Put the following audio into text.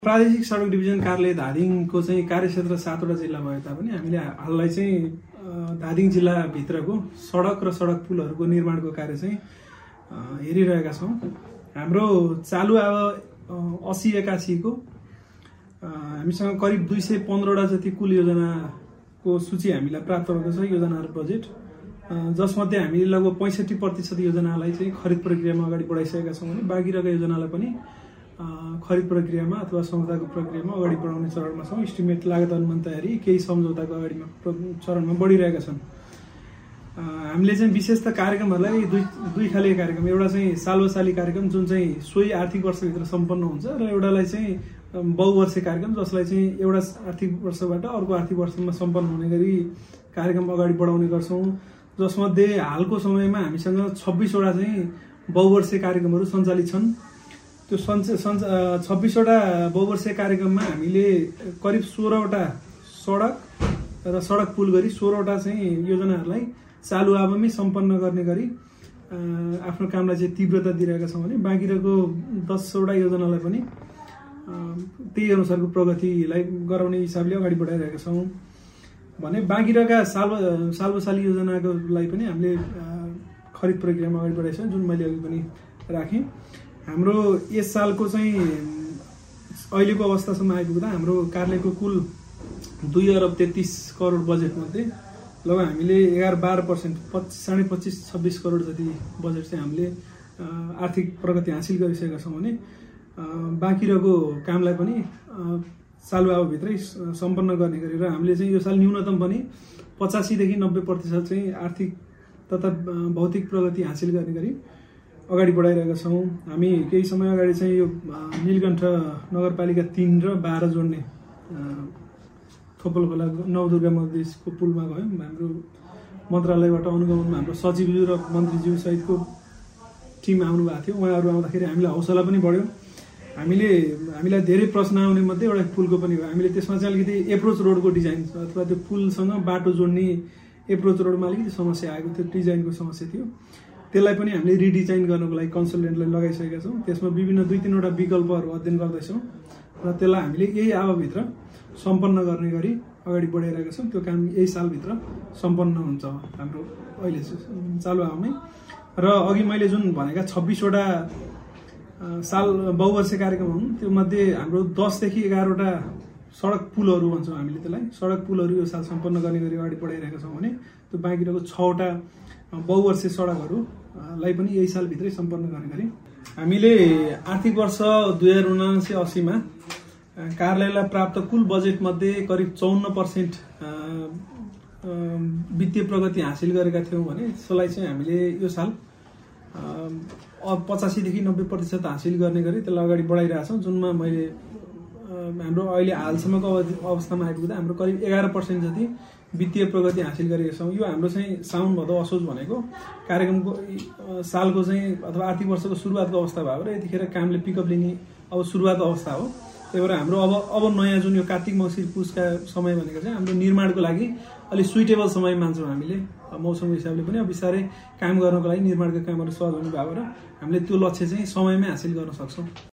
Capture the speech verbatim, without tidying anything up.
प्रादेशिक सडक डिभिजन कार्यालय धादिङको चाहिँ कार्यक्षेत्र सातवटा जिल्ला भए तापनि हामीले हाललाई चाहिँ धादिङ जिल्लाभित्रको सडक र सडक पुलहरूको निर्माणको कार्य चाहिँ हेरिरहेका छौँ। हाम्रो चालु अब अस्सी एकासीको हामीसँग करिब दुई सय पन्ध्रवटा जति कुल योजनाको सूची हामीलाई प्राप्त भएको छ, योजना र बजेट, जसमध्ये हामीले लगभग पैँसठी प्रतिशत योजनालाई चाहिँ खरिद प्रक्रियामा अगाडि बढाइसकेका छौँ भने बाँकी रहेका योजनालाई पनि खरिद प्रक्रियामा अथवा सम्झौताको प्रक्रियामा अगाडि बढाउने चरणमा छौँ। इस्टिमेट लागत अनुमान तयारी केही सम्झौताको अगाडिमा चरणमा बढिरहेका छन्। हामीले चाहिँ विशेष त कार्यक्रमहरूलाई दुई दुई खाले कार्यक्रम, एउटा चाहिँ सालवसाली कार्यक्रम जुन चाहिँ सोही आर्थिक वर्षभित्र सम्पन्न हुन्छ र एउटालाई चाहिँ बहुवर्षे कार्यक्रम जसलाई चाहिँ एउटा आर्थिक वर्षबाट अर्को आर्थिक वर्षमा सम्पन्न हुने गरी कार्यक्रम अगाडि बढाउने गर्छौँ, जसमध्ये हालको समयमा हामीसँग छब्बिसवटा चाहिँ बहुवर्षे कार्यक्रमहरू सञ्चालित छन्। त्यो सञ्च छब्बिसवटा बहुवर्षीय कार्यक्रममा हामीले करिब सोह्रवटा सडक र सडक पुल गरी सोह्रवटा चाहिँ योजनाहरूलाई चालु आवमै सम्पन्न गर्ने गरी आफ्नो कामलाई चाहिँ तीव्रता दिइरहेका छौँ भने बाँकी रहेको दसवटा योजनालाई पनि त्यही अनुसारको प्रगतिलाई गराउने हिसाबले अगाडि बढाइरहेका छौँ भने बाँकी रहेका साल्व साल्वसाली योजनाको लागि पनि हामीले खरिद प्रक्रियामा अगाडि बढाएका छौँ, जुन मैले अघि पनि राखेँ। हाम्रो यस सालको चाहिँ अहिलेको अवस्थासम्म आइपुग्दा हाम्रो कार्यालयको कुल दुई अरब तेत्तिस करोड बजेट मध्ये लगभग हामीले एघार बाह्र पर्सेन्ट पच्चिस साढे पच्चिस छब्बिस करोड जति बजेट चाहिँ हामीले आर्थिक प्रगति हासिल गरिसकेका छौँ भने बाँकी रहेको कामलाई पनि चालु आवभित्रै सम्पन्न गर्ने गरेर हामीले चाहिँ यो साल न्यूनतम पनि पचासीदेखि नब्बे प्रतिशत चाहिँ आर्थिक तथा भौतिक प्रगति हासिल गर्ने गरी अगाडि बढाइरहेका छौँ। हामी केही समय अगाडि चाहिँ यो नीलकण्ठ नगरपालिका तीन र बाह्र जोड्ने थोपलखोला नवदुर्गा मन्दिरको पुलमा गयौँ। हाम्रो मन्त्रालयबाट अनुगमनमा हाम्रो सचिवज्यू र मन्त्रीज्यू सहितको टिम आउनु भएको थियो। उहाँहरू आउँदाखेरि हामीलाई हौसला पनि बढ्यो। हामीले हामीलाई धेरै प्रश्न आउने मध्ये एउटा पुलको पनि हो। हामीले त्यसमा चाहिँ अलिकति एप्रोच रोडको डिजाइन अथवा त्यो पुलसँग बाटो जोड्ने एप्रोच रोडमा अलिकति समस्या आएको थियो, डिजाइनको समस्या थियो। त्यसलाई पनि हामीले रिडिजाइन गर्नको लागि कन्सल्टेन्टलाई लगाइसकेका छौँ। त्यसमा विभिन्न दुई तिनवटा विकल्पहरू अध्ययन गर्दैछौँ र त्यसलाई हामीले यही आवभित्र सम्पन्न गर्ने गरी अगाडि बढाइरहेका छौँ। त्यो काम यही सालभित्र सम्पन्न हुन्छ हाम्रो अहिले चालु आवमै। र अघि मैले जुन भनेका छब्बिसवटा साल बहुवर्षीय कार्यक्रम हुन्, त्यो मध्ये हाम्रो दसदेखि एघारवटा सडक पुलहरू भन्छौँ हामीले त्यसलाई, सडक पुलहरू यो साल सम्पन्न गर्ने गरी अगाडि बढाइरहेका छौँ भने त्यो बाँकी रहेको छवटा बहुवर्षीय सडकहरूलाई पनि यही सालभित्रै सम्पन्न गर्ने गरी हामीले आर्थिक वर्ष दुई हजार उनासी अस्सीमा कार्यालयलाई प्राप्त कुल बजेट मध्ये करिब चौन्न पर्सेन्ट वित्तीय प्रगति हासिल गरेका थियौँ भने त्यसलाई चाहिँ हामीले यो साल पचासीदेखि नब्बे प्रतिशत हासिल गर्ने गरी त्यसलाई अगाडि बढाइरहेका छौँ, जुनमा मैले हाम्रो अहिले हालसम्मको अवस्थामा आइपुग्दा हाम्रो करिब एघार पर्सेन्ट जति वित्तीय प्रगति हासिल गरेका छौँ। यो हाम्रो चाहिँ साउन भदौ असोज भनेको कार्यक्रमको सालको चाहिँ अथवा आर्थिक वर्षको सुरुवातको अवस्था भएको र यतिखेर कामले पिकअप लिने अब सुरुवात अवस्था हो। त्यही भएर हाम्रो अब अब नयाँ जुन यो कार्तिक मङ्सिर पुसका समय भनेको चाहिँ हाम्रो निर्माणको लागि अलिक सुइटेबल समय मान्छौँ हामीले। मौसमको हिसाबले पनि अब बिस्तारै काम गर्नको लागि निर्माणका कामहरू सहज हुने भएको र हामीले त्यो लक्ष्य चाहिँ समयमै हासिल गर्न सक्छौँ।